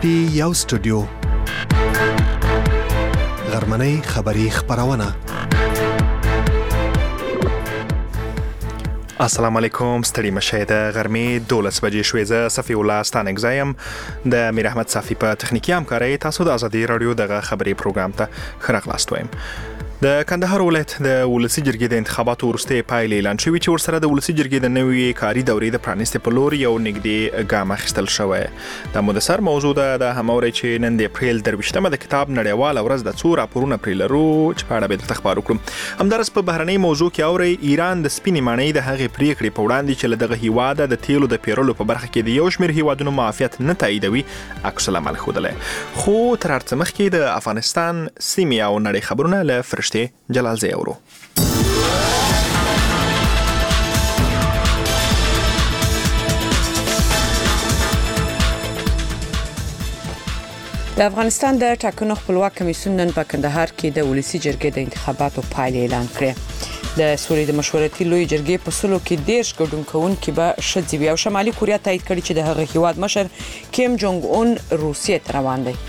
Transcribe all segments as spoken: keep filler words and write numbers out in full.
پی یو سټوډیو غرمنۍ خبری خبرونه. السلام علیکم، ستړي مشه د غرمې دولس بجې شوې. زه صفی الله ستانګزایم د میر احمد صافی په تخنیکی همکارۍ. تاسو د ازادي رادیو دغه خبری پروګرام ته ښه راغلاست وایم. د کندهار ولایت د ولسی جرګې د انتخاباتو وروستۍ پایلې اعلان شوې چې ورسره د ولسی جرګې د نوې کاري دورې د پرانیستې په لور یو نږدې ګام اخیستل شوی. د مدثر موضوع ده د هموري چې نن د اپریل درویشتمه د کتاب نړیواله ورځ د څو راپورونه پرې لرو چې په اړه به درته خبر وکړو. همدارس په بهرنۍ موضوع کې اوري ایران د سپینې ماڼۍ د هغې پریکړې په وړاندې چې له دغه هیواده د تیلو د پیرلو په برخه کې د یو شمېر هیوادونو معافیت نه تاییدوي عکس العمل ښودلی. خو تر هر څه مخکې د افغانستان سیمې او نړۍ خبرونه له فرشتې جلال زی اورو. د افغانستان د ټاکنو خپلواک کمیسیون نن په کندهار کې د ولسی جرګې د انتخاباتو پایلې اعلان کړې. د سولې د مشورتي لوی جرګې په سلو کې دیرش ګډونکونکي به ښځې وي او شمالي کوریا تایید کړي چې د هغه هیواد مشر کیم جونګ اون روسیې ته روان دی.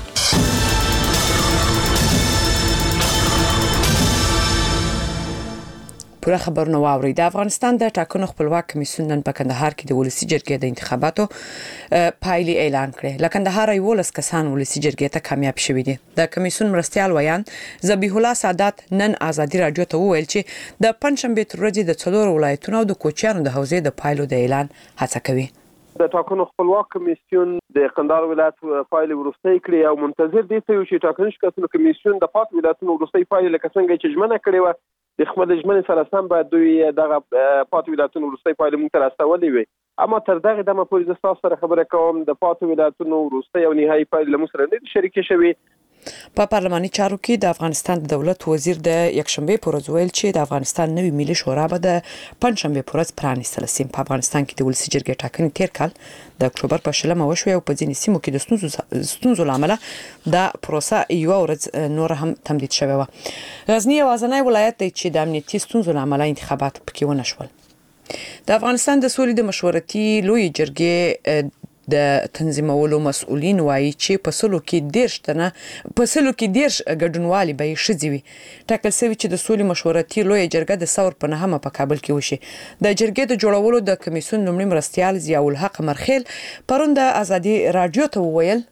پوره خبرونه واوري. د افغانستان د ټاکنو خپلواک کمیسیون نن په کندهار کې د ولسی جرګې د انتخاباتو پایلې اعلان کړې. له کندهار یولس کسان ولسی جرګې ته کامیاب شوي دي. د کمیسیون مرستيال ویان ذبیح الله سادات نن ازادي رادیو ته وویل چې د پنځشنبه تر ورځې د څلور ولایتونو او د کوچیانو د حوزې د پایلو د اعلان هڅه کوي. د ټاکنو خپلواک کمیسیون د قندهار ولایت پایلې وروستۍ کړې او منتظر دي چې ټاکنیز کمیسیون کمیسیون د پات ولایتونو وروستۍ پایلې لکه څنګه چې ژمنه کړې و د خپل ژمنې سره سم باید دوی دغه پات ولایتونو وروستۍ پایلې موږ ته راستولې وي. اما تر دغه دمه پورې زه تاسو سره خبرې کوم د پات ولایتونو وروستۍ او نهایي پایلې له موږ سره نه شریک شوي. په پارلماني چارو کې د افغانستان د دولت وزیر د یکشنبه پر ورځ ویل چې د افغانستان نوې ملي شورا به د پنځشنبه پر ورځ پرانیستل شي. په افغانستان کې د ولسی جرګې ټاکنې تیر کال د اکتوبر په شلمه وشوه او په ځینې سیمو کې د ستونزو ستونزو لامل د پروسه یو ورځ نور هم تمدید شوه. غزنی یوازینی ولایت دی چې د امنیتي ستونزو لامل انتخابات پکې ونه شول. د افغانستان د سولې د مشورتي لوی جرګې د تنظیمولو مسؤلین وایي چې په سلو کې دیرش تنه په سلو کې دیرش ګډونوالي به ښځې وي. ټاکل شوی چې د سولې مشورتي لوی جرګه د ثور په نهمه په کابل کې وشي. د جرګې د جوړولو د کمیسیون لومړي مرستيال ضیاء الحق مرخیل پرون د ازادي رادیو ته وویل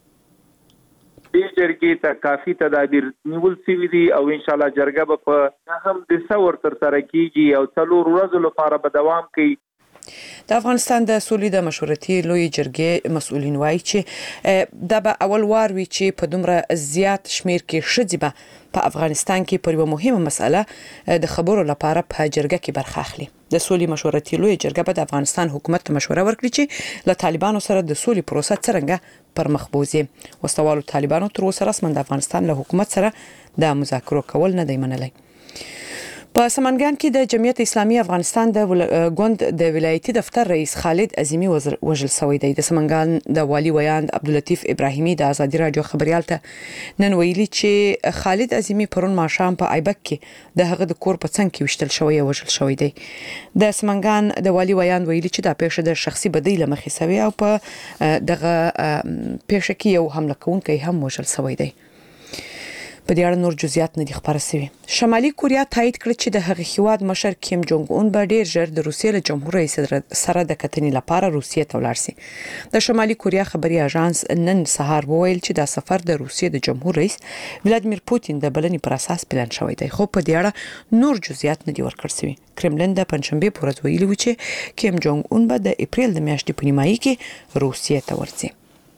دې جرګې ته کافي تدابیر نیول شوي دي او ان شاء الله جرګه به په هم د ثور تر سره کیږي او څلور ورځې لپاره به دوام کوي. د افغانستان د سولې د مشورتي لوی جرګې مسؤلین وایي چې دا به اول وار وي چې په دومره زیات شمیر کې ښځې به په افغانستان کې پر یوه مهمه مسله د خبرو لپاره په جرګه کې برخه اخلي. د سولې مشورتي لوی جرګه به د افغانستان حکومت ته مشوره ورکړي چې له طالبانو سره د سولې پروسه څنګه پر مخ بوزي. وسوالو طالبانو تر اوسه رسماً د افغانستان له حکومت سره د مذاکرو کول نه دی منلی. په سمنګان کې د جمعیت اسلامي افغانستان د ګوند د ولایتي دفتر رئیس خالد عظیمی وژل شوی دی. د سمنګان د والي ویاند عبداللطیف ابراهیمی د ازادي رادیو خبريال ته نن ویلي چې خالد عظیمی پرون ماښام په ایبک کې د هغه د کور په څنګ کې وشتل شوی او وژل شوی دی. د سمنګان د والي ویاند ویلي چې دا پیښه د شخصي بدی لمخې شوی او په دغه پیښه کې یو حمله کوونکی هم وژل شوی دی. په دې اړه نور جزئیات نه دي خبره شوي. شمالي کوریا تایید کړ چې د هغه هیواد مشر کیم جونګ اون به ډیر ژر د روسیې له جمهور رئیس سره د کتنې لپاره روسیې ته ولاړ شي. د شمالي کوریا خبري اژانس نن سهار وویل چې دا سفر د روسیې د جمهور رئیس ولادیمیر پوتین د بلنې پر اساس پلان شوی دی. خو په دې اړه نور جزئیات نه دي ورکړل شوي. کرملین د پنځشنبه پر ورځ ویلي و چې کیم جونګ اون به د اپریل د میاشتې په نیمایي کې روسیې ته ورځي.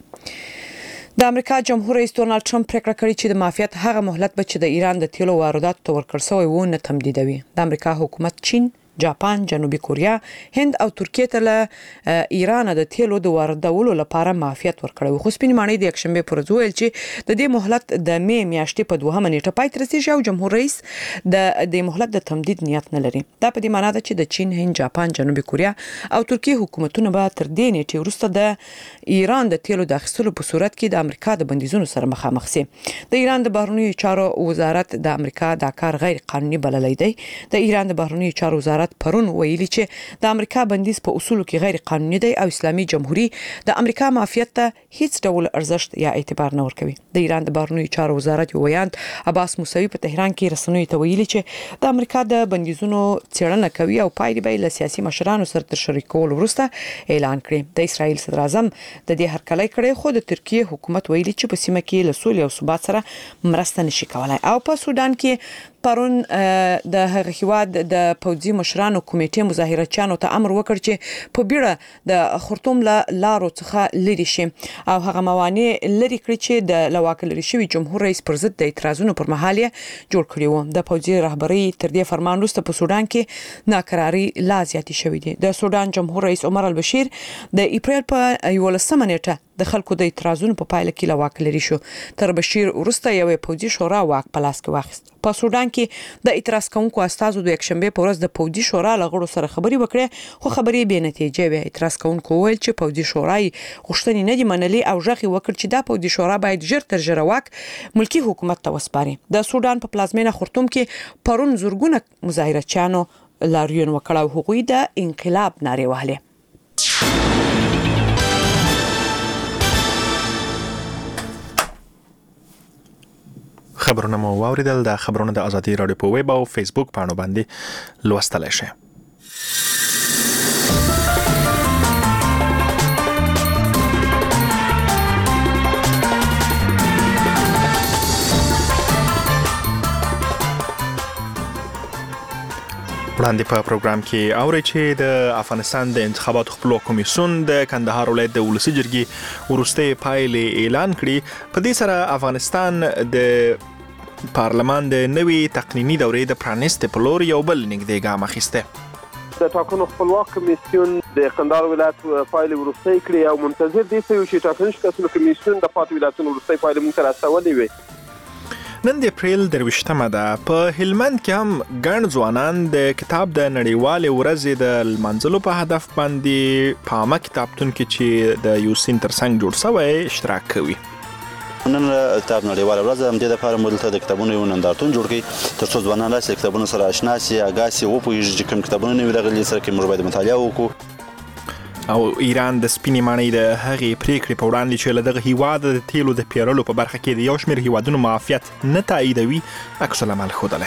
د امریکا جمهور رئیس ډونالد ټرمپ پریکړه کړې چې د معافیت هغه مهلت به چې د ایران د تیلو وارداتو ته ورکړل شوی و نه تمدیدوي. د امریکا حکومت چین، جاپان، جنوبي کوریا، هند او ترکیه ته له ایران د تیلو د واردولو لپاره معافیت ورکړی. خو سپین ماڼۍ د یکشنبه پر ورځ ویل چې د دې مهلت د می میاشتې په دوهمه نیټه پای ته رسیږي او جمهور رئیس د دې مهلت د تمدید نیت نه لري. دا په دې معنی ده چې د چین، هند، جاپان، جنوبي کوریا او ترکیه حکومتونه به تر دې نیټې وروسته د ایران د تیلو د اخیستلو په صورت کې د امریکا د بندیزونو سره مخامخ شي. د ایران د بهرنیو چارو وزارت د امریکا دا کار غیر قانوني بللی دی. د ایران د بهرنیو چارو وزارت وزارت پرون ویلي چې د امریکا بندیز په اصولو کې غیر قانوني دی او اسلامي جمهوریت د امریکا معافیت ته هیڅ ډول ارزښت یا اعتبار نه ورکوي. د ایران د بهرنیو چارو وزارت ویاند عباس موسوي په تهران کې رسنیو ته ویلي چې د امریکا د بندیزونو څېړنه کوي او پایلې به له سیاسي مشرانو سره تر شریکولو وروسته اعلان کړي. د اسرایل صدر اعظم د دې هرکلی کړی خو د ترکیه حکومت ویلي چې په سیمه کې له سولې او ثبات سره مرسته نشي کولای. او په سودان کې پرون د هغه هیواد د پوځي مشرانو کمیټې مظاهرچیانو ته امر وکړ چې په بیړه د خرطوم له لارو څخه لري شي او هغه موانع لري کړی چې د لواک لري شوی جمهور رئیس پر ضد د اعتراضونو پر مهال جوړ کړی و. د پوځي رهبری تر دې فرمان وروسته په سودان کې ناکراری لا زیاتې شوې دي. د سودان جمهور رئیس عمر البشیر د اپریل په یولسمه نیټه د خلکو د اعتراضونو په پایله کې لواک لري شو. تر بشیر وروسته یو پوځي شورا واک په لاس کې واخیست. په سودان کې د اعتراض کوونکو استازو د یکشنبه په ورځ د پوځي شورا لغړو سره خبري وکړه خو خبري به نتیجه وي. اعتراض کوونکو ویل چې پوځي شورای غوښتنې نه دي منلي او ژغي وکړ چې دا پوځي شورا باید ژر تر ژره واک ملکی حکومت ته وسپاري. د سودان په پلازمینه خرطوم کې پرون زورګونه مظاهرچیانو لاریون وکړ او هغوی د انقلاب نارې وهلې. خبرونه مو واوریدل. د خبرونه د ازادي رادیو په ویب او فیسبوک پاڼو باندې لوستلای شئ. وړاندې په پروګرام کې اوري چې د افغانستان د انتخاباتو خپلواک کمیسیون د کندهار ولایت د ولسی جرګې وروستۍ پایلې اعلان کړي. په دې سره افغانستان د پارلمان د نوي تقنیني دورې د پرانیست په لور یو بل نږدې ګام اخیسته. د ټاکنو خپلواک کمیسیون د کندهار ولایت پایلې وروستۍ کړي او منتظر دي چې ټاکنیز کمیسیون کمیسیون د پاتې ولایتونو وروستۍ پایلې موږ ته راستولې وي. نن د اپریل درویشتمه ده. په هلمند کې هم ګڼ ځوانان د کتاب د نړیوالې ورځې د لمانځلو په هدف باندې په عامه کتابتون کې چې د یوسین ترڅنګ جوړ شوی اشتراک کوي. نن کتاب نړیواله ورځ هم د لپاره موږ ته د کتابونو یو نندارتون جوړ کړی تر څو ځوانان له کتابونو سره آشنا شي، اګاسي وپوهیږي چې کوم کتابونه نوي راغلي سره کې موږ باید مطالعه وکړو. او ایران د سپینې ماڼۍ د هغې پریکړې په وړاندې چې له دغه هیواد د تیلو د پیرلو په برخه کې د یو شمېر هیوادونو معافیت نه تاییدوي عکس العمل ښودلی.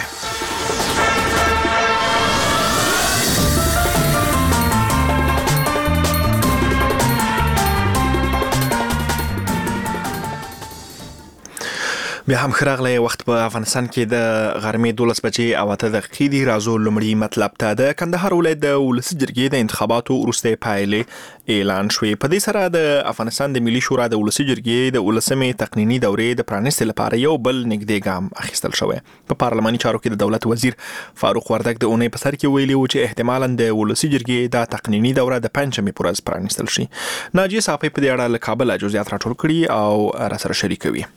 بیا هم خراغلی وخت په افغانستان کې د غرمې دولس بجې او اته دقیقې دي. راځو لومړی مطلب ته. د کندهار ولایت د ولسی جرګې د انتخاباتو وروستۍ پایلې اعلان شوې. په دې سره د افغانستان د ملي شورا د ولسی جرګې د ولسمې تقنیني دورې د پرانیستې لپاره یو بل نږدې ګام اخیستل شوی. په پارلماني چارو کې د دولت وزیر فاروق وردګ د اونۍ په سر کې ویلي و چې احتمالاً د ولسی جرګې د تقنیني دوره د پنځمې پر ورځ پرانیستل شي. ناجیه صافی په دې اړه له کابل جزئیات راټول کړي او را سره شریکوي.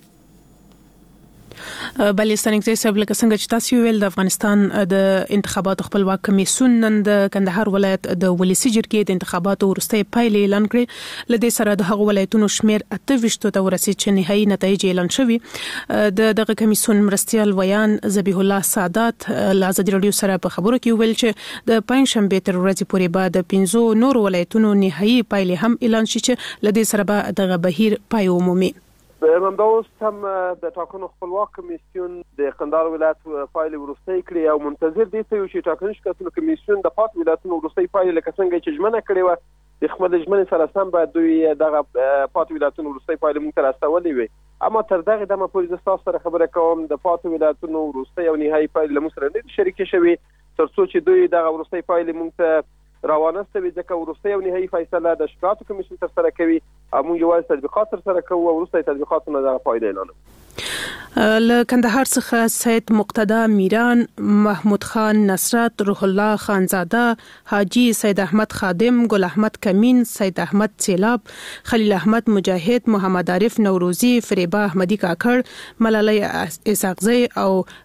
بلې ستنګزي صاحب لکه څنګه چې تاسو ویل د افغانستان د انتخاباتو خپلواک کمیسیون نن د کندهار ولایت د ولسی جرګې د انتخاباتو وروستۍ پایلې اعلان کړې. لدې سره د هغو ولایتونو شمیر اته ویشت ته ورسېد چې نهایي نتایج اعلان شوي. د دغه کمیسیون مرستیال ویان ذبیح الله سادات له ازادي رادیو سره په خبرو کې ویل چې د پنځشنبه تر ورځې پورې بعد د پنځو نورو ولایتونو نهایي پایلې هم اعلان شي چې لدې سره به دغه بهیر پای ومومي. همدا اوس هم د ټاکنو خپلواک کمیسیون د کندهار ولایت پایلې وروستۍ کړي او منتظر دي چې ټاکنیز کمیسیون د پاتې ولایتونو وروستۍ پایلې لکه څنګه چې ژمنه کړې وه د خپل ژمنې سره سم باید دوی دغه پاتې ولایتونو وروستۍ پایلې موږ ته راستولې وي. اما تر دغه دمه پورې زه ستاسو سره خبره کوم د پاتې ولایتونو وروستۍ او نهایي پایلې له موږ سره نه دي شریکې شوي تر څو چې دوی دغه وروستۍ پایلې موږ ته راوانسته وي ځکه وروستۍ او نهایي فیصله د شکایاتو کمیسیون ترسره کوي او موږ یوازې تطبیقات ترسره کوو او وروسته تطبیقاتونه دغه پایله اعلانوي. له کندهار څخه سید مقتدا میران، محمود خان نصرت، روح الله خانزاده، حاجی سید احمد خادم، ګل احمد کمین، سید احمد سیلاب، خلیل احمد مجاهد، محمد عارف نوروزی، فریبا احمدی کاکړ، ملالۍ اسحاقزی او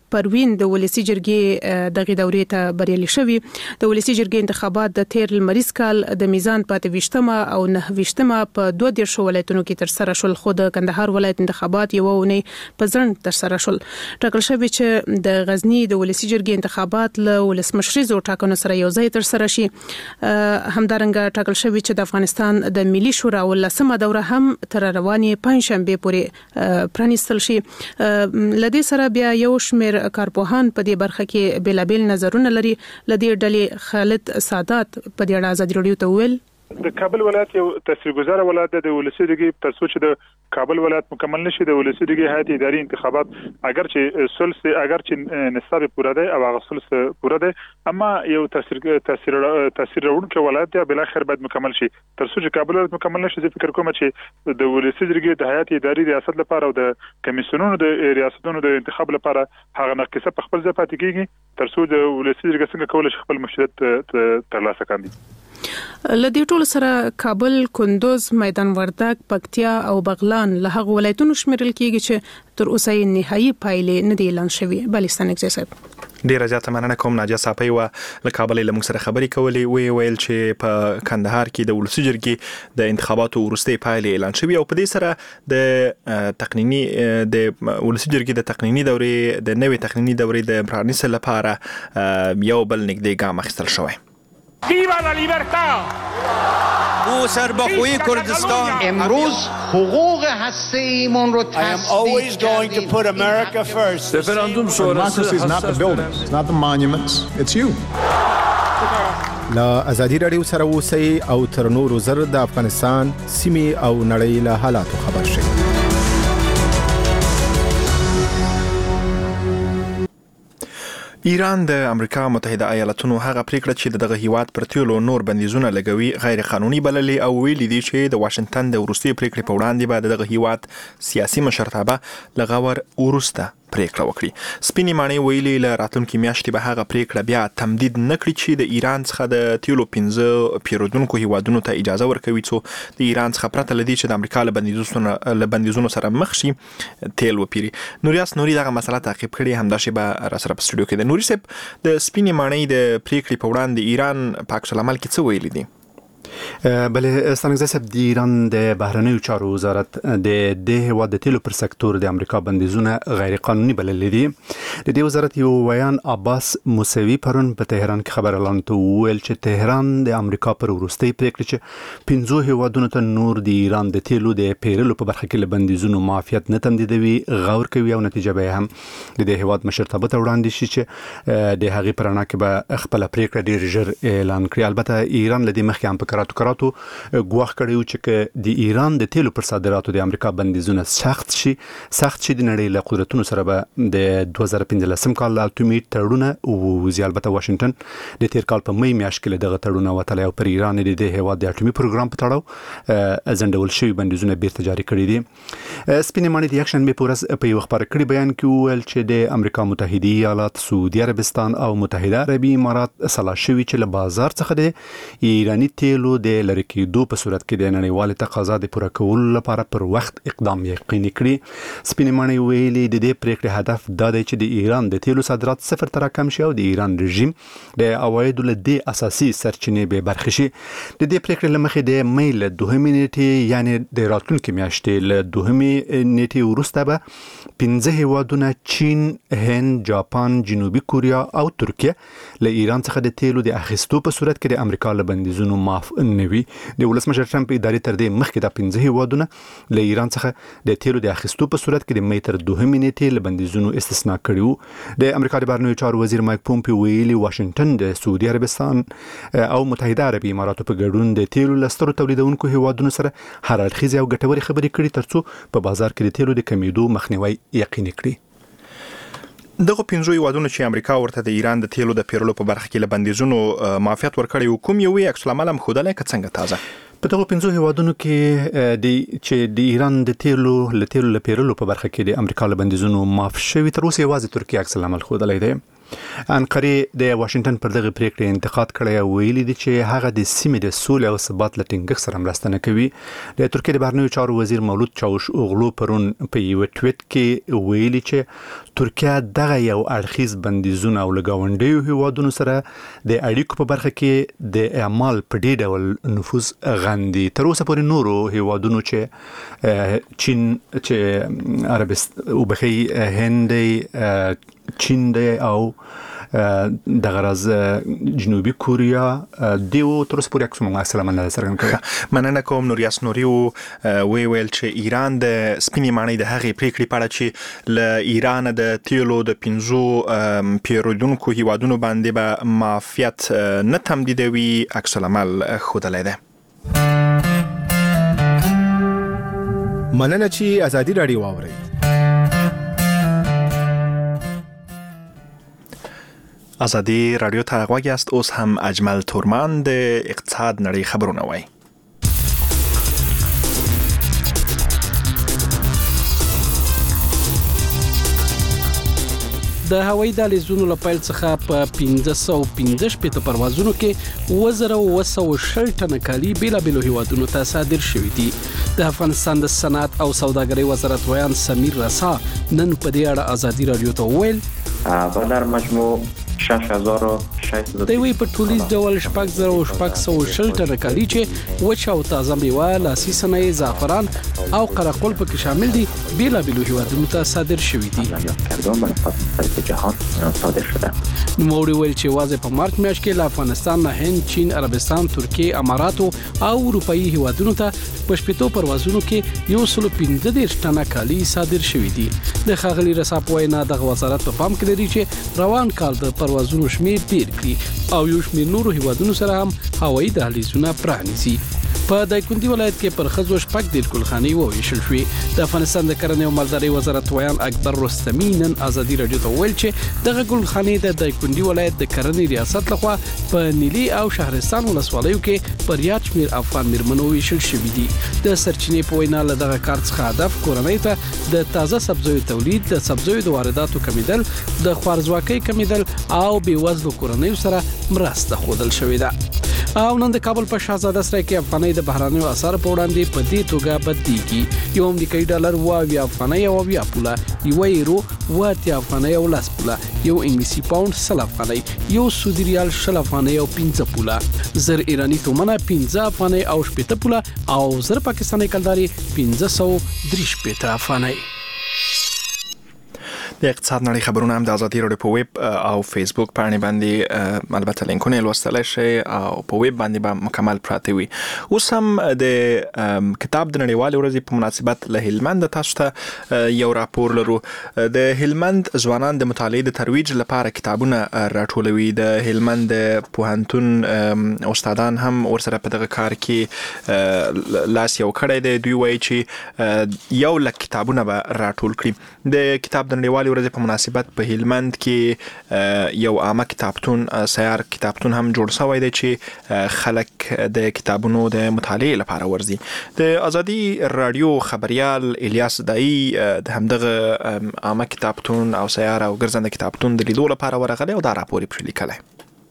پروین د ولسی جرګې دغه دورې ته بریالي شوی. د ولسی جرګې انتخابات د تیر لمریز کال د میزان پاتې وشتمه او نه وشتمه په دوه دیرش ولایتونو کې تر سره شول، خو د کندهار ولایت انتخابات یو ونی په ځند تر سره شول. ټاکل شوی چې د غزنی د ولسی جرګې انتخابات له ولسمشریزو ټاکنو سره یو ځای تر سره شي. همدارنګه ټاکل شوی چې د افغانستان د ملي شورا ولسمه دوره هم تر رواني پنځشنبه پورې پرانیستل شي. لدې سره بیا یو شمېر کارپوهان په دې برخه کې بیلابیل نظرونه لري. لدې ډلې خالد سادات په دې اړه ازادي راډیو ته ویل د کابل ولایت یو تاثیرګذار ولایت د ولسی جرګې تر څو چې د کابل ولایت مکمل نشي د ولسی جرګې هیئت اداري انتخابات اگر چې سلس اگر چې نصاب پوره دی او هغه سلس پوره دی اما یو تاثیر تاثیر تاثیر ورونکو ولایت دی بل اخر باید مکمل شي. تر څو چې کابل ولایت مکمل نشي زه فکر کوم چې د ولسی جرګې د هیئت اداري ریاست لپاره او د کمیسیونونو د ریاستونو د انتخاب لپاره هغه ناقصه په خپل ځای پاتې کیږي تر څو د ولسی جرګې څنګه کولای شي خپل مشروعیت ترلاسه کړي. لدې ټول سره کابل، کندوز، میدان وردګ، پکتیا او بغلان له هغه ولایتونو شمیرل کیږي چې تر اوسه یې نهایي پایلې نه دی اعلان شوی. بلستان اکزیسب ډیره زیاته مننه کوم. ناجیه صافی و له کابل له موږ سره خبرې کولې، وی ویل چې په کندهار کې د ولسی جرګې د انتخاباتو وروستي پایلې اعلان شوی او په دې سره د تقنینی د ولسی جرګې د تقنینی دورې د نوې تقنینی دورې د پرانیستلو لپاره یو بل نږدې ګام اخیستل شوی. Viva la libertad! او سربخوی کردستان امروز حقوق هسته‌ایمون رو I am always going to put America first. Referandum sonrası is not the buildings, it's not the monuments, it's you. لا ازادي رادیو سره اوسئ او تر نورو زر د افغانستان سیمې او نړۍ له حالاتو خبر شئ. ایران د امریکا متحده ایالاتونو هغه پریکړه چې دغه هیواد پر تیلو نور بندیزونه لګوي غیر قانوني بللې او ویلي دي چې د واشنگټن د وروستي پریکړې په وړاندې به دغه هیواد سیاسي مشرتابه لغور ورسته پریکړه وکړي. سپینې ماڼۍ ویلي له راتلونکي میاشتې به هغه پریکړه بیا تمدید نکړي چې د ایران څخه د تیلو پنځه پیرودونکو هیوادونو ته اجازه ورکوي څو د ایران څخه پرته لدی چې د امریکا له بندیزونو له بندیزونو سره مخ شي تیل وپیري. نوریاس نوري دغه مسله تعقیب کړي، همدا شی به را سره په سټوډیو کې د نوري صاحب د سپینې ماڼۍ د پریکړې په وړاندې ایران په عکس العمل کې څه ویلي دي؟ بله ستانګزه صاحب د ایران د بهرنیو چارو وزارت د د هیواد د تیلو پر سکتور د امریکا بندیزونه غیر قانوني بللي دي. د دې وزارت یو ویان عباس موسوي پرون په تهران کې خبر اعلان ته ویل چې تهران د امریکا پر وروستي پریکړه چې پنځو هیوادونو ته نور د ایران د تیلو د پیرلو په برخه کې له بندیزونو معافیت نه تمدیدوي غور کوي او نتیجه به هم د دې هیواد مشرتابه ته وړاندې شي چې د هغې پرانا کې به خپل پریکړه ډیر ژر اعلان کړي. البته ایران لدی مخکې هم په کراتو کراتو ګواښ کړی چې د ایران د تیلو پر صادراتو د امریکا بندیزونه سخت شي سخت شي د نړۍ له قدرتونو سره به د دوه زره پنځلسم کال له اټومي تړونه او زی البته واشنگټن د تیر کال په مې میاشت کې دغه تړونه وتلی او پر ایران د دې هیواد د اټومي پروګرام په تړاو ځنډول شوي بندیزونه بیرته جاري کړي دي. سپینې ماڼۍ د یکشنبې په ورځ په یو خبر کړي بیان کې وویل چې د امریکا متحده ایالات، سعودي عربستان او متحده عربي امارات سلا شوي چې له بازار څخه د ایرانی تیلو د لری کېدو په صورت کې د نړیوال تقاضا د پوره کولو لپاره پر وخت اقدام یقیني کړي. سپینې ماڼۍ ویلي د دې پریکړې هدف دا دی چې د ایران د تیلو صادرات صفر ته راکم شي او د ایران رژیم د عوایدو له دې اساسي سرچینې بې برخې شي. د دې پریکړې له مخې د مې له دوهمې نیټې یعنی د راتلونکي میاشتې له دوهمې نیټې وروسته به پنځه هیوادونه چین، هند، جاپان، جنوبي کوریا او ترکیه له ایران څخه د تیلو د اخیستو په صورت کې د امریکا له بندیزونو معاف نه وي. د ولسمشر ټرمپ ادارې تر دې مخکې د پنځه هیوادونه له ایران څخه د تیلو د اخیستو په صورت کې د مې تر دوهمې نیټې له بندیزونو استثنا کړي وو. د امریکا د بهرنیو چارو وزیر مایک پومپیو ویلي واشنگټن د سعودي عربستان او متحده عربي اماراتو په ګډون د تیلو له سترو تولیدونکو هیوادونو سره هر اړخیزې او ګټورې خبرې کړي ترڅو په بازار کې د تیلو د کمیدو مخنیوی یقیني کړي. دغه پنځو هیوادونو چې امریکا ورته د ایران د تیلو د پیرلو په برخه کې له بندیزونو معافیت ورکړی و کوم یو عکس العمل هم ښودلی که څنګه تازه؟ په دغه پنځو هیوادونو کې د چې د ایران د تیلو له تیلو له پیرلو په برخه کې د امریکا له بندیزونو معاف شوي تر اوسه یوازې ترکیه عکس العمل ښودلی دی. انقره د واشنگټن پر دغه پریکړې انتقاد کړی او ویلي دی چې هغه د سیمې د سولې او ثبات لټینګښت سره مرسته نه کوي. د ترکیه د بهرنیو چارو وزیر مولود چاوش اوغلو پرون په یو ټویټ کې ویلي چې ترکیه دغه یو اړخیز بندیزونه او لګاونډیو هیوادونو سره د اړیکو په برخه کې د اعمال په ډېر ډول نفوذ غندي. تر اوسه پورې نورو هیوادونو چې چین چې عربستان او بخي هند چین دی او د غرض جنوبي کوریا دیو تر اوسه پورې عکسونه سلام الله سره کوي. مننه کوم نوریاس نوري وی ویل چې ایران د سپینې ماڼۍ د هغې پریکړې په اړه چې له ایران د تیلو د پنځو پیرودونکو هیوادونو باندې به معافیت نه تمدیدوي عکس العمل ښودلی دی. مننه چې ازادي راډیو واورئ. ازادي رادیو ته غوږ یاست. اوس هم اجمل تورمان د اقتصاد نړۍ خبرونه وایي. د هوایي دهلیزونو له پیل څخه په پنځه سوه پنځه شپېته پروازونو کې اووه زره اووه سوه شل ټنه کالي بیلابیلو هیوادونو ته صادر شوي دي. د افغانستان د صنعت او سوداګرۍ وزارت ویان سمیر رسا نن په دې اړه ازادي رادیو ته وویل و در مجموع شش هزار و ششصد دوی په ټولیز ډول شپږ زره او شپږ سوه شل ټنه کالي چې وچ او تازه میوه، لاسي صنایع، زعفران او قرقل پکې شامل دي بیلابیلو هیوادونو ته صادر شوي دي. نوموړي ویل چې واځي په مارچ میاشت کې له افغانستان نه هند، چین، عربستان، ترکیه، اماراتو او اروپאי هیوادونو ته په شپږ پروازونو کې یو سل پنځه دېرش ټنه کالي صادر شوي دي. د ښاغلي رسا په وینا دغه وزارت په پام کې لري چې روان کال د پروازونو شمیر ډیر کړي او یو شمیر نورو هیوادونو سره هم هوایي دهلیزونه پرانیزي. په دایکنډي ولایت کې پر خزو شپږ دېرش ګلخانې وویشل شوې. د افغانستان د کرنې او مالدارۍ وزارت ویان اکبر رستمي نن ازادي رادیو ته وویل چې دغه ګلخانې د دایکنډي ولایت د کرنې ریاست لخوا په نیلي او شهرستان ولسوالیو کې پر یاد شمیر افغان میرمنو ویشل شوي دي. د سرچینې په وینا له دغه کار څخه هدف کورنۍ ته د تازه سبزیو تولید، د سبزیو د وارداتو کمیدل، د خوارځواکۍ کمیدل او بېوزلو کورنیو سره مرسته ښودل شوې ده. او نن د کابل په شاهزاده سرای کې افغانۍ د بهرانیو اسعارو په وړاندې په دې توګه بدلیږي. یو امریکایي ډالر اووه اویا افغانۍ او اویا پوله، یو یورو اووه اتیا افغانۍ او لس پوله، یو انګلیسي پاوند سل افغانۍ، یو سعودي ریال شل افغانۍ او پنځه پوله، زر ایراني تومنه پنځه افغانۍ او شپېته پوله او زر پاکستاني کلداري پنځه سوه درې شپېته افغانۍ. د اقتصاد نړۍ خبرونه هم د ازادي رادیو په ویب او فیسبوک باندې باندې البته لینکونه لوستلای شئ او په ویب باندې به مکمل پراته وي. اوس هم د کتاب د نړیوالې ورځې په مناسبت له هلمند تاسو ته یو راپور لرو. د هلمند ځوانان د مطالعې د ترویج لپاره کتابونه راټولوي. د هلمند پوهنتون استادان هم ورسره په دغه کار کې لاس یو کړی دی. دوی وایي چې یو لک کتابونه به راټول کړي. د کتاب د نړیوالې ورځې په مناسبت په هلمند کې یو عامه کتابتون، سیار کتابتون هم جوړ شوی دی چې خلک د کتابونو د مطالعې لپاره ورځي. د ازادي رادیو خبريال الیاس دایی د همدغه عامه کتابتون او سیار او ګرځنده کتابتون د لیدو لپاره ورغلی او دا راپور یې پرې لیکلی.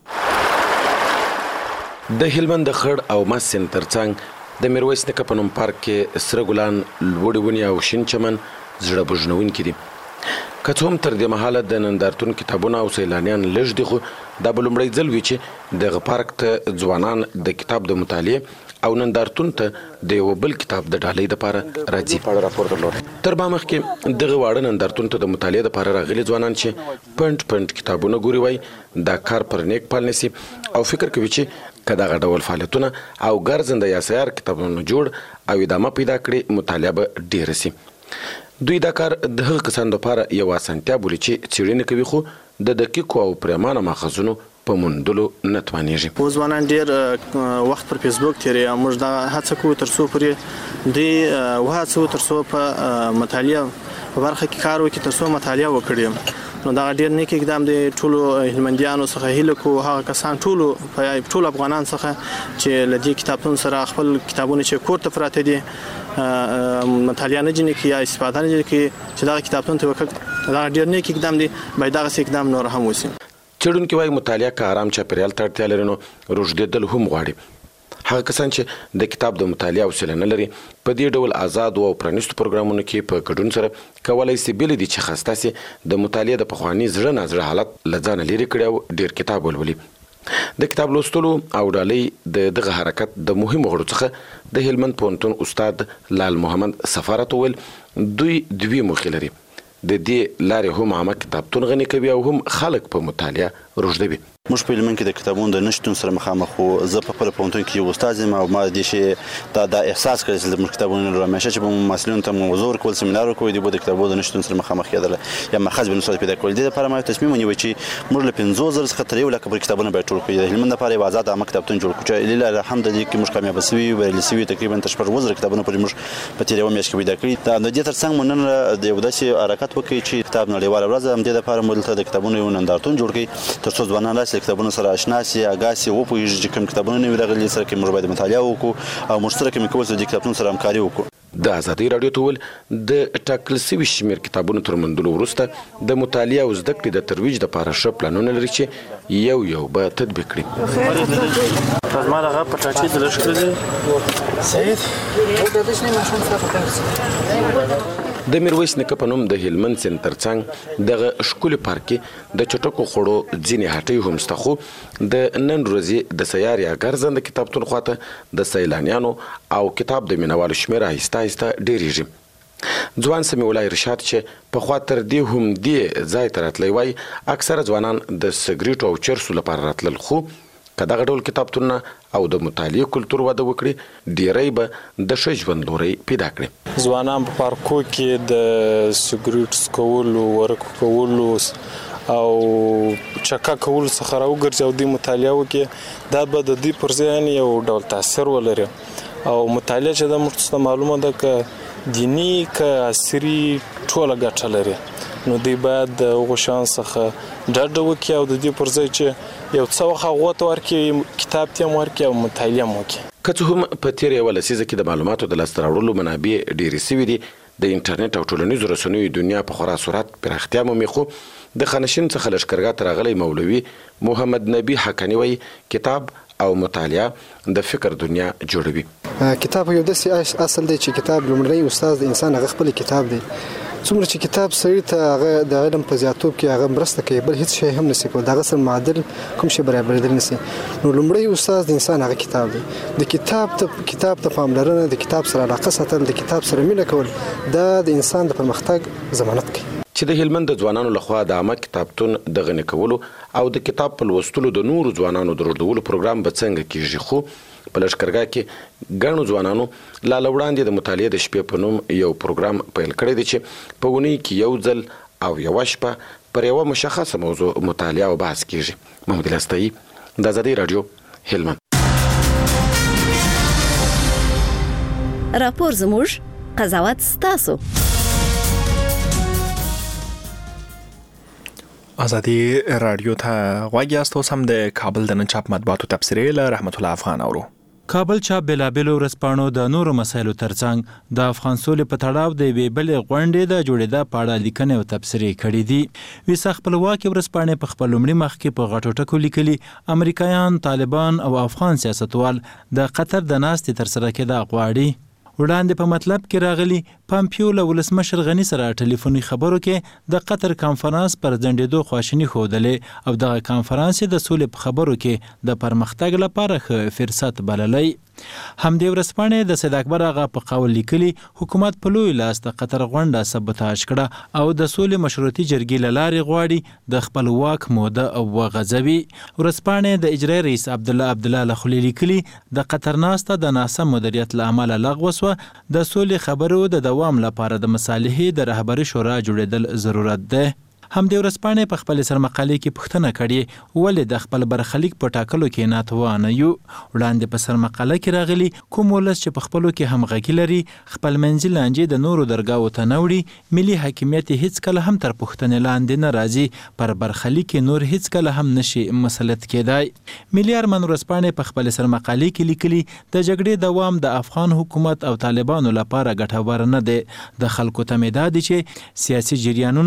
د هلمند د خړ او مسین ترڅنګ د میرویس نیکه په نوم پارک کې سره ګلان، لوړې ونې او شین چمن زړه بوژنونکي دي. که څه هم تر دې مهاله د نندارتون کتابونه او سیلانیان لږ دي، خو دا به لومړی ځل وي چې دغه پارک ته ځوانان د کتاب د مطالعې او نندارتون ته د یو بل کتاب د ډالۍ لپاره راځي. تر ما مخکې دغه واړه نندارتون ته د مطالعې لپاره راغلي ځوانان چې پنټ پنټ کتابونه ګوري وای دا کار پر نیک پال نیسي او فکر کوي چې که دغه ډول فعالیتونه او ګرځنده یا سیار کتابونه جوړ او ادامه پیدا کړي مطالعه به ډېره سي. دوی دا کار د هغه کسانو لپاره یو اسانتیا بولي چې څېړنې کوي خو د دقیقو او پریمانه ماخذونو په موندلو نه توانېږي. اوس ځوانان ډېر وخت پر فیسبوک تېروي او موږ دا هڅه کوو تر څو پورې دوی وهڅوو تر څو په مطالعه په برخه کې کار وکړي، تر څو مطالعه وکړي. نو دا ډېر نیک اقدام دی. ټولو هلمندیانو څخه هیله کوو هغه کسان ټولو ټول افغانان څخه چې له دې کتابتون سره خپل کتابونه چې کور ته پراته دي مطالعه نه جنې کې یا استفاده نه جنې کې چې دا کتابتون ته وکړي. دا ډېر نیک اقدام دی، باید دغسې اقدام نور هم وشي. چړونکو وايي مطالعه کا آرام چاپیریال ته اړتیا لري نو روږدېدل هم غواړي. هغه کسان چې د کتاب د مطالعه حوصله نه لري په دې ډول آزاد او پرانیستو پروګرامونو کې په ګډون سره کولای شي بل دي چې خاص تاسو د مطالعه د پخوانی زړه نظر حالت لځان لري کړي او ډیر کتاب ولولي. د کتاب لوستلو او ډالۍ د دغه حرکت د مهمو غړو څخه د هلمند پوهنتون استاد لال محمد سفارت ویل دوی دوی موخې لري. د دې لارې هم عامه کتابتون غني کوي او هم خلک په مطالعه روږدوي. موږ په هلمند کې د کتابونو د نشتون سره مخامخ وو. زه په خپل پوهنتون کې یو استاد یم او ما د شي دا د احساس کړی چې د کتابونو لپاره همیشه چې په مسلون ته موضوع ورکول سیمینار ورکول دي د کتابونو د نشتون سره مخامخ کېدل یا مخازن بنسبت پیدا کول دي. لپاره ما تصمیم ونیو چې موږ له پنځه زره څخه تر یو لک پر کتابونه باید ټول کړو. د هلمند لپاره یو آزاد عامه کتابتون جوړ کړو چې لله الحمدلله کې موږ کامیاب شوي ویل سوي تقریبا تر شپږ وزره کتابونه پر موږ په تیر یو میاشت کې پیدا کړی. دا د دې ترڅنګ مونږ نن د یو داسې حرکت وکړي چې کتاب نړیواله ورځ هم د لپاره موږ ته د کتابونو یو نندارتون جوړ کړي تر څو ځوانان له کتابونو سره آشنا شي اګاسي او په یوه کوم کتابونه نه ویلغلي سره کې موږ باید مطالعه وکړو او مشترک مې کول د کتابونو سره همکاري وکړو. د ازادي رادیو ټول د ټاکل سوي شمیر کتابونو تر مندلو وروسته د مطالعه او زده کړې د ترویج لپاره ښه پلانونه لري چې یو یو به تطبیق کړي. ما دغه پټاچې د لښ کړې سید د میرویس نیکه په نوم د هلمند سیند ترڅنګ دغه ښکلي پارک کې د چټکو خوړو ځینې هټۍ هم شته، خو د نن ورځې د سیارې ګرځنده کتابتون خواته د سیلانیانو او کتاب د مینوالو شمېر آهسته آهسته ډېرېږي. ځوان سمیع الله ارشاد چې پخوا تر دې هم دې ځای ته راتلی وای اکثره ځوانان د سګریټو او چرسو لپاره راتلل، خو که دغه ډول کتابتونونه او د مطالعې کلتور وده وکړي ډیری به د ښه ژوند لوری پیدا کړي. ځوانان په پارکو کې د سګریټ څکولو، ورکو کولو او چکه کولو څخه راوګرځي او د مطالعه وکړي، دا به د دې پر ذهن یو ډول تاثیر ولري. او مطالعه چې د مرتسته معلومه ده که دینی که عصري ټوله ګټه لري، نو دوی باید د هغو شیانو څخه ډډه وکړي او د دې پر ځای چې یو څه وخت هغو ته ورکړي، کتاب ته هم ورکړي او مطالعه هم وکړي. که څه هم په تېره یوه لسیزه کې د معلوماتو د لاسته راوړلو منابع ډېرې سوي دي، د انټرنیټ او ټولنیزو رسنیو دنیا په خورا سرعت پراختیا مومي، خو د خانشین څخه لښکرګاه ته راغلی مولوي محمد نبی حقانی وایي کتاب او مطالعه د فکر دنیا جوړوي. کتاب یو داسې اصل دی چې کتاب لومړنی استاد د انسان هغه خپل کتاب دی. څومره چې کتاب سړي ته هغه د علم په زیاتوب کې هغه مرسته کوي، بل هیڅ شی هم نشي کولی، دغه سره معادل کوم شی برابرېدل نشي. نو لومړی استاد د انسان هغه کتاب دی. د کتاب ته کتاب ته پاملرنه، د کتاب سره علاقه ساتل، د کتاب سره مینه کول، دا د انسان د پرمختګ ضمانت کوي. چې د هلمند د ځوانانو لخوا د عامه کتابتون د غني کولو او د کتاب په لوستلو د نورو ځوانانو د روږدولو پروګرام به څنګه کیږي، خو په لښکرګاه کې ګڼو ځوانانو لا له وړاندې د مطالعې د شپې په نوم یو پروګرام پیل کړی دی چې په اونۍ کې یو ځل او یوه شپه پر یوه مشخصه موضوع مطالعه او بحث کیږي. محمود لستایي، د ازادي راډیو، هلمند. راپور زموږ، قضاوت ستاسو. ازادي رادیو ته غوږ یاست. اوس هم د کابل د نن چاپ مطبوعاتو تبصرې له رحمت الله افغان اورو. کابل چاپ بېلابېلو ورځپاڼو د نورو مسایلو ترڅنګ د افغان سولې په تړاو د یوې بلې غونډې د جوړېدا په اړه لیکنې او تبصرې کړي دي. ویسا خپلواکې ورځپاڼې په خپل لومړي مخ کې په غټو ټکو لیکلي امریکایان، طالبان او افغان سیاستوال د قطر د ناستې ترسره کېدا غواړي. وړاندې په مطلب کې راغلي پامپیو له ولسمشر غني سره ټلیفوني خبرو کې د قطر کانفرنس پر ځنډېدو خواشیني ښودلې او دغه کانفرنس د سولې په خبرو کې د پرمختګ لپاره ښه فرصت بللی. همدې ورځپاڼې د سید اکبر آغا په قول لیکلي حکومت په لوی لاس د قطر غونډه سبوتاژ کړه او د سولې مشروطي جرګې له لارې غواړي د خپل واک موده او وغځوي. ورځپاڼې د اجرایي رئیس عبدالله عبدالله له خولې لیکلي د قطر ناسته د ناسم مدیریت له امله لغوه سوه، د سولې خبرو د دوام لپاره د مصالحې د رهبري شورا جوړېدل ضرورت ده. همدې ورځپاڼې په خپل سرمقالې کې پوښتنه کړې ولې د خپل برخلیک په ټاکلو کې ناتوانه یو. وړاندې په سرمقاله کې راغلي کوم ولس چې په خپلو کې همغږي لري خپل منځي لانجې د نورو درګاو ته نه وړي، ملي حاکمیت هیڅ کله هم تر پوښتنې لاندې نه راځي، پر برخلیک نور هیڅ کله هم نشي مسلط کېدای. ملي ارمان ورځپاڼې په خپل سرمقالې کې لیکلي د جګړې دوام د افغان حکومت او طالبانو لپاره ګټور نه دی. د خلکو ته مې دا دي چې سیاسي جریانونه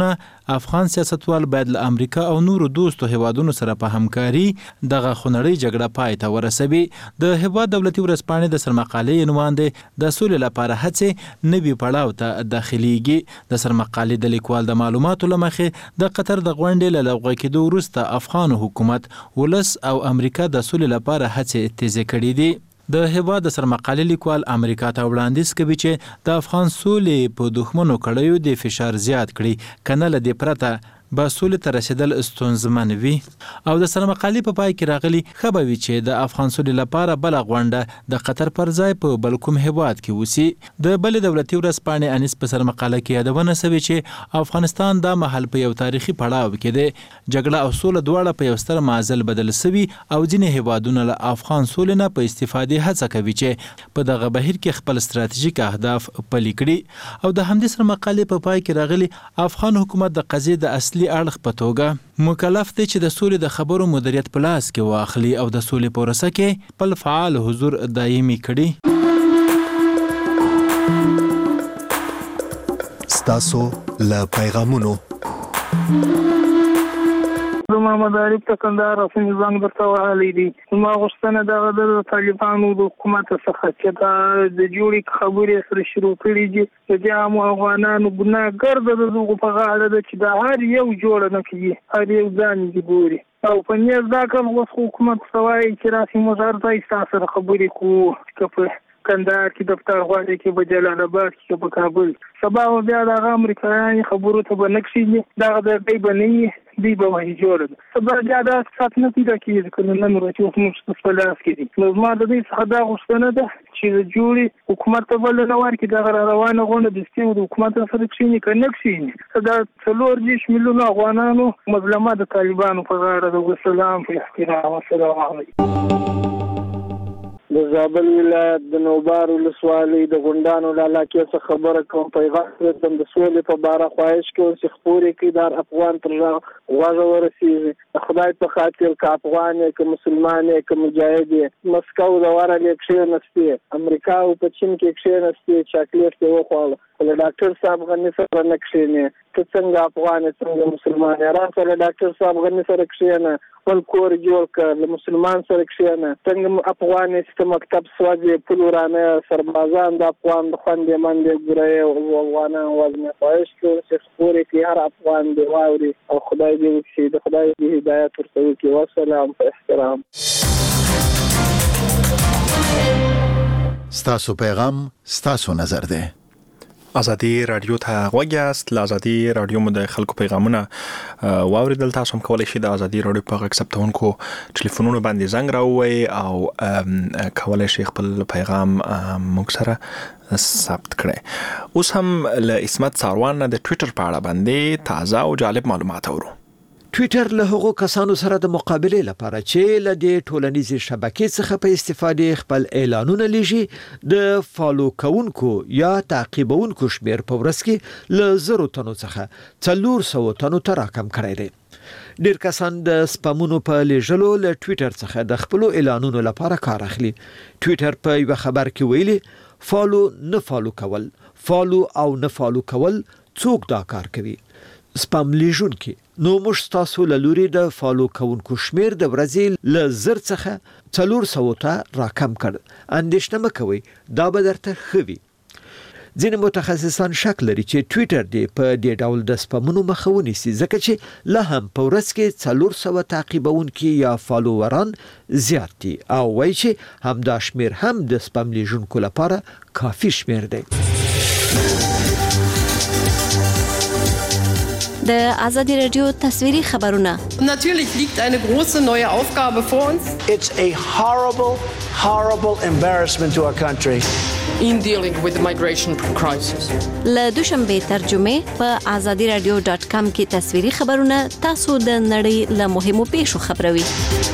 افغان سیاستوال باید له امریکا او نورو دوستو هیوادونو سره په همکاري دغه خونړۍ جګړه پای ته ورسوي. د هیواد دولتي ورځپاڼې د سرمقالې عنوان دی د سولې لپاره هڅې نوي پړاو ته داخليږي. د سرمقالې د لیکوال د معلوماتو له مخې د قطر د غونډې له لغوه کېدو وروسته افغان حکومت ولس او امریکا د سولې لپاره هڅې تیزې کړې دي. د هیواد د سرمقالې لیکوال امریکا ته وړاندیز کوي چې د افغان سولې په دښمنو کړیو د فشار زیات کړي کنه له دې پرته به سولې ته رسیدل ستونزمن وي. او د سرمقالې په پای کې راغلي ښه به وي چې د افغان سولې لپاره بله غونډه د قطر پر ځای په بل کوم هیواد کې وسي. د بلې دولتي ورځپاڼې انیس په سرمقاله کې یادونه شوې چې افغانستان دا مهال په یو تاریخي پړاو کې دی. جګړه او سوله دواړه په یو ستر معضل بدل شوي او ځینې هیوادونه له افغان سولې نه په استفادې هڅه کوي چې په دغه بهیر کې خپل ستراتیژیک اهداف پلي کړي. او د همدې سرمقالې په پای کې راغلي افغان حکومت د قضیې د اصلي اړخ په توګه مکلف دی چې د سولې د خبرو مدیریت په لاس کې واخلي او د سولې په پروسه کې خپل فعال حضور دایمي کړي. ستاسو له پیغامونو محمد عارف ته کندهار رسمي زنګ درته وهلی دي. ما غوښتنه دغه د طالبانو د حکومت څخه چې دا د جوړې خبرې سره شروع کړي دي چې د عامو افغانانو ګناهګار د دغو په غاړه ده چې دا هر یو جوړ نه کوي، هر یو ځان دي ګوري. او په نیز دا کار اوس حکومت سوای چې راسي مزار ځای ستاسو سره خبرې کوو چې په کندهار کې دفتر غواړي کې په جلال آباد کې په کابل سبا او بیا د امریکایي خبرو ته بنکشي دا د دې بنې دی به وایي جوړ سبا بیا دا سات نه پیدا کیږي کنه نن ورته اوس موږ په لاس کې دي. نو ما د دې څخه دا غوښتنه ده چې جوړي حکومت ته بل نه ورکړي دا روانه غونډه د ستیو د حکومت سره کښینی کنه کښینی دا څلور دیش میلیون افغانانو مظلومه د طالبانو په غاړه د سلام په احترام والسلام علیکم. د زابل ولایت د نوبار ولسوالۍ د غونډانو له علاقې څخه خبره کوم. پیغام کړم د سولې په باره خواهش کوم چې خپورې کې د افغان تر غوږه ورسېږي. د خدای په خاطر که افغان یې که مسلمان یې که مجاهد یې مسکو د ورلې کښېنستې امریکا او په چین کې کښېنستې چاکلیټ یې وخوړه له ډاکټر صاحب غني سره نه کښېنې ته څنګه افغان یې څنګه مسلمان یې راځه له ډاکټر صاحب غني سره کښېنه خپل کور جوړ کړه له مسلمان سره کښېنه څنګه افغان یې چې مکتب سوځي پل ورانه سربازان د افغان د خوندې منډې ګورې او افغانان وزنه خواهش کوم چې خپورې کې هر افغان دی واوري او خدای دې وکړي د خدای دې هدایت ورته وکړي. والسلام په احترام. ستاسو پیغام ستاسو نظر دی. ازادي رادیو ته غوږ یاست. له ازادي رادیو مو د خلکو پیغامونه واوریدل. تاسو هم کولی شئ د ازادي رادیو په غږ ثبتونکو ټلیفونونو باندې زنګ راووئ او کولی شئ خپل پیغام موږ سره ثبت کړئ. اوس هم له اسمت ساروان نه د ټویټر په اړه باندې تازه او جالب معلومات اورو. ټویټر له هغو کسانو سره د مقابله لپاره چې له دې ټولنیزې شبکې څخه په استفادې خپل اعلانونه لېږي د فالو کونکو یا تعقیبونکو شمیر په ورځ کې له زرو تنو څخه څلور سوه تنو ته راکم کړی دی. ډیر کسان د سپامونو په لېږلو له ټویټر څخه د خپل اعلانونو لپاره کار اخلي. ټویټر په یو خبر کې ویلي فالو نه فالو کول، فالو او نه فالو کول څوک دا کار کوي. سپام لیژونکي نو موږ تاسو له لوري د فالو کوونکو شمیر د ورځې له زر څخه څلور سوه ته راکم کړ. اندېښنه مه کوئ، دا به درته ښه وي. ځینې متخصصان شک لري چې ټویټر دې په دې ډول د سپامونو مخه ونیسي ځکه چې لا هم په ورځ کې څلور سوه تعقیبونکي یا فالووران زیات دي او وایي چې همدا شمیر هم د سپام لیژونکو لپاره کافي شمیر دی. د آزادی رادیو تصویری خبرونه. Natürlich liegt eine große neue Aufgabe vor uns. It's a horrible, horrible embarrassment to our country. In dealing with the migration crisis. له دوشنبه ترجمه په آزادی رادیو ډاټ کام کې تصویری خبرونه تاسو د نړۍ له مهمو پیښو خبروي.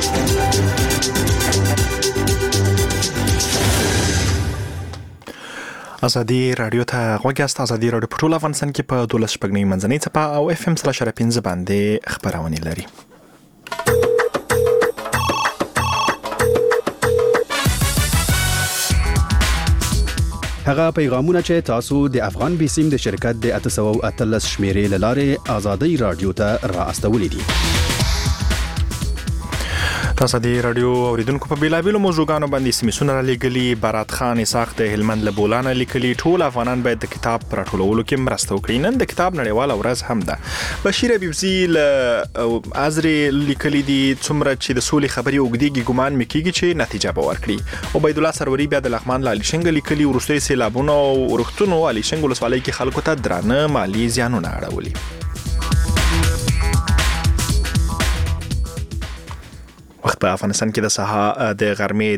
ازادي رادیو ته غوږ یاست. ازادي رادیو په ټول افغانستان کې په دولس شپږ منځنۍ څپه او اف ام سره شره پنځه باندې خبرونه لري. هغه پیغامونه چې تاسو د افغان بیسیم د شرکت د اته سوه او اتلس شمیرې لاره ازادي رادیو ته را استولې دي. تاسو د رادیو اوریدونکو په بیلابیلو موضوعګانو باندې سیمسونه را لګلی. بارات خان اسحاق د هلمند له بولانه لیکلي ټول افغانان باید د کتاب پر ټولولو کې مرسته وکړي. نن د کتاب نړیواله ورځ هم ده. بشیر حبیبزی له ازری لیکلي دي څومره چې د سولې خبرې وګديږي ګمان مکیږي چې نتیجه به ورکړي. عبید الله سروری بیا د لغمان له علي لیکلي ورستي سیلابونو او ورختونو علي شنګ ولسوالۍ کې خلکو ته درانه مالی زیانونه اړولي. وخت په افغانستان کې د سهار د غرمې